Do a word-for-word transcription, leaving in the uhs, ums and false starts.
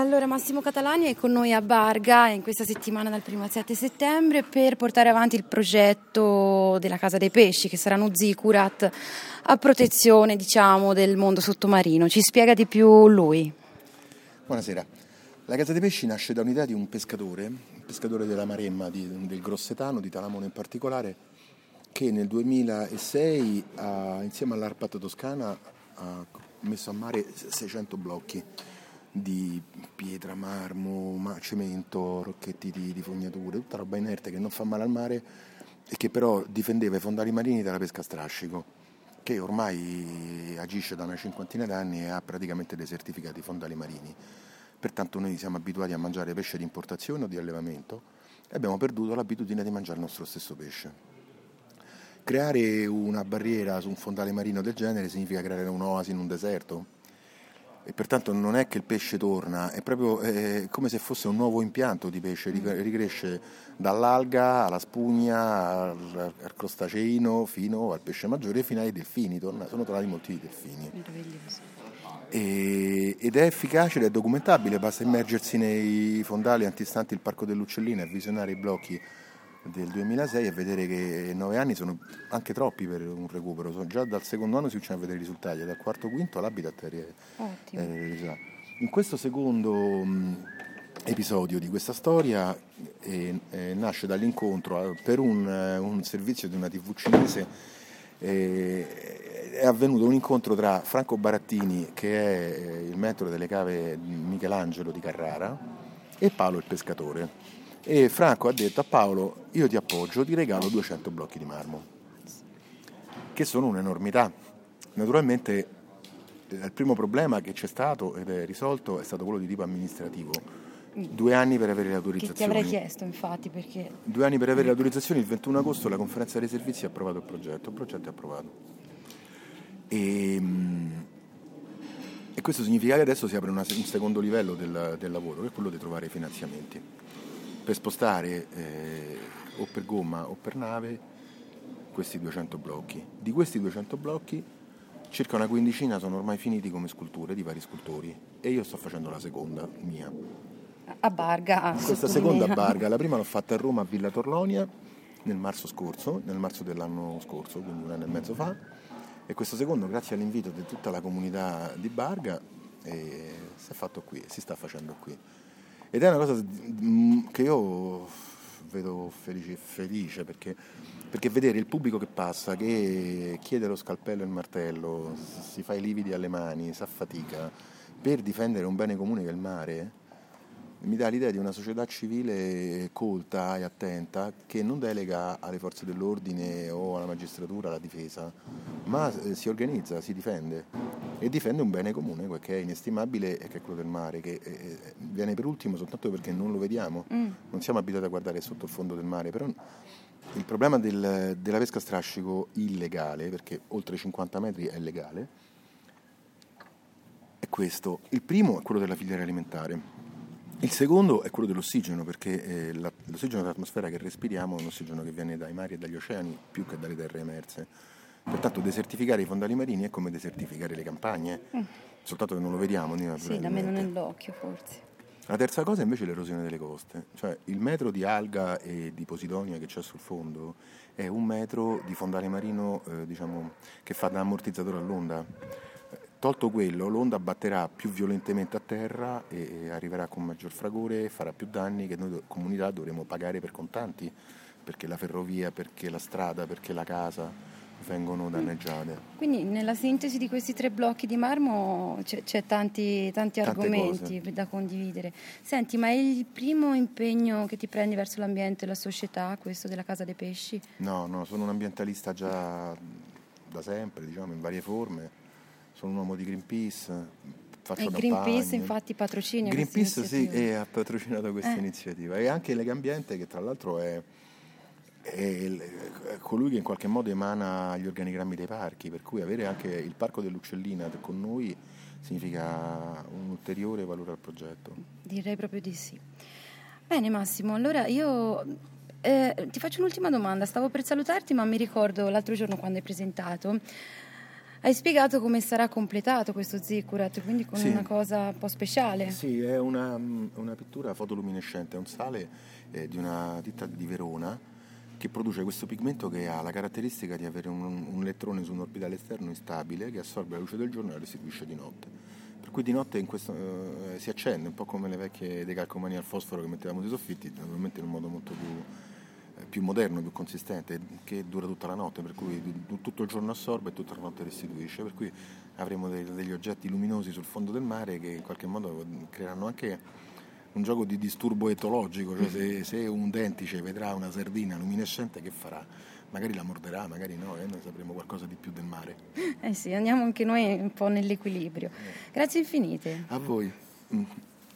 Allora, Massimo Catalani è con noi a Barga in questa settimana dal primo al sette settembre per portare avanti il progetto della Casa dei Pesci, che sarà uno zigurat a protezione, diciamo, del mondo sottomarino. Ci spiega di più lui. Buonasera. La Casa dei Pesci nasce da un'idea di un pescatore, un pescatore della Maremma, di, del Grossetano, di Talamone in particolare, che nel duemilasei, ha, insieme all'Arpat Toscana, ha messo a mare seicento blocchi di pietra, marmo, ma, cemento, rocchetti di, di fognature, tutta roba inerte che non fa male al mare e che però difendeva i fondali marini dalla pesca a strascico, che ormai agisce da una cinquantina d'anni e ha praticamente desertificato i fondali marini. Pertanto noi siamo abituati a mangiare pesce di importazione o di allevamento e abbiamo perduto l'abitudine di mangiare il nostro stesso pesce. Creare una barriera su un fondale marino del genere significa creare un'oasi in un deserto. E pertanto non è che il pesce torna, è proprio eh, come se fosse un nuovo impianto di pesce, ricresce dall'alga alla spugna, al, al crostaceino, fino al pesce maggiore, fino ai delfini, torna, sono tornati molti delfini. E, ed è efficace ed è documentabile, basta immergersi nei fondali antistanti il Parco dell'Uccellina e visionare i blocchi del duemilasei e vedere che nove anni sono anche troppi per un recupero. Già dal secondo anno si cominciano a vedere i risultati, dal quarto quinto l'habitat è, è, è in questo secondo mh, episodio di questa storia eh, eh, nasce dall'incontro per un, un servizio di una tivù cinese. Eh, è avvenuto un incontro tra Franco Barattini, che è eh, il mentore delle cave Michelangelo di Carrara, e Paolo il pescatore. E Franco ha detto a Paolo: io ti appoggio, ti regalo duecento blocchi di marmo, che sono un'enormità. Naturalmente il primo problema che c'è stato ed è risolto è stato quello di tipo amministrativo. Due anni per avere le autorizzazioni. Che ti avrei chiesto, infatti, perché... Due anni per avere le autorizzazioni, il ventuno agosto la conferenza dei servizi ha approvato il progetto, il progetto è approvato. E, e questo significa che adesso si apre una, un secondo livello del, del lavoro, che è quello di trovare i finanziamenti per spostare eh, o per gomma o per nave questi duecento blocchi. Di questi duecento blocchi circa una quindicina sono ormai finiti come sculture di vari scultori e io sto facendo la seconda mia. A Barga. Questa seconda a Barga, la prima l'ho fatta a Roma a Villa Torlonia nel marzo scorso, nel marzo dell'anno scorso, quindi un anno e mezzo fa, e questo secondo grazie all'invito di tutta la comunità di Barga eh, si è fatto qui, si sta facendo qui. Ed è una cosa che io vedo felice, felice perché, perché vedere il pubblico che passa, che chiede lo scalpello e il martello, si fa i lividi alle mani, si affatica per difendere un bene comune che è il mare, mi dà l'idea di una società civile colta e attenta che non delega alle forze dell'ordine o alla magistratura, alla difesa, ma si organizza, si difende e difende un bene comune che è inestimabile e che è quello del mare, che viene per ultimo soltanto perché non lo vediamo, mm. non siamo abituati a guardare sotto il fondo del mare, però il problema del, della pesca a strascico illegale, perché oltre cinquanta metri è legale, è questo. Il primo è quello della filiera alimentare. Il secondo è quello dell'ossigeno, perché eh, la, l'ossigeno dell'atmosfera che respiriamo è un ossigeno che viene dai mari e dagli oceani più che dalle terre emerse. Pertanto desertificare i fondali marini è come desertificare le campagne, mm. soltanto che non lo vediamo. Sì, da meno nell'occhio forse. La terza cosa è invece l'erosione delle coste, cioè il metro di alga e di posidonia che c'è sul fondo è un metro di fondale marino eh, diciamo, che fa da ammortizzatore all'onda. Tolto quello, l'onda batterà più violentemente a terra e arriverà con maggior fragore e farà più danni che noi comunità dovremo pagare per contanti, perché la ferrovia, perché la strada, perché la casa vengono danneggiate. Quindi nella sintesi di questi tre blocchi di marmo c'è, c'è tanti, tanti argomenti cose da condividere. Senti, ma è il primo impegno che ti prendi verso l'ambiente e la società, questo della Casa dei Pesci? No, no, sono un ambientalista già da sempre, diciamo, in varie forme. Sono un uomo di Greenpeace, faccio e Greenpeace infatti patrocina Greenpeace questa iniziativa. Sì, e ha patrocinato questa eh. iniziativa. E anche Legambiente, che tra l'altro è, è, è colui che in qualche modo emana gli organigrammi dei parchi, per cui avere anche il Parco dell'Uccellina con noi significa un ulteriore valore al progetto. Direi proprio di sì. Bene Massimo, allora io eh, ti faccio un'ultima domanda. Stavo per salutarti, ma mi ricordo l'altro giorno quando hai presentato Hai spiegato come sarà completato questo ziccurat, quindi con Sì. una cosa un po' speciale. Sì, è una, una pittura fotoluminescente, è un sale eh, di una ditta di Verona che produce questo pigmento che ha la caratteristica di avere un, un elettrone su un orbitale esterno instabile che assorbe la luce del giorno e la restituisce di notte. Per cui di notte in questo, eh, si accende, un po' come le vecchie decalcomanie al fosforo che mettevamo sui soffitti, naturalmente in un modo molto più, eh, più moderno, più consistente, che dura tutta la notte, per cui tutto il giorno assorbe e tutta la notte restituisce. Per cui avremo dei, degli oggetti luminosi sul fondo del mare che in qualche modo creeranno anche un gioco di disturbo etologico, cioè se, se un dentice vedrà una sardina luminescente che farà? Magari la morderà, magari no, e eh? Noi sapremo qualcosa di più del mare. Eh sì, andiamo anche noi un po' nell'equilibrio. Grazie infinite. A voi.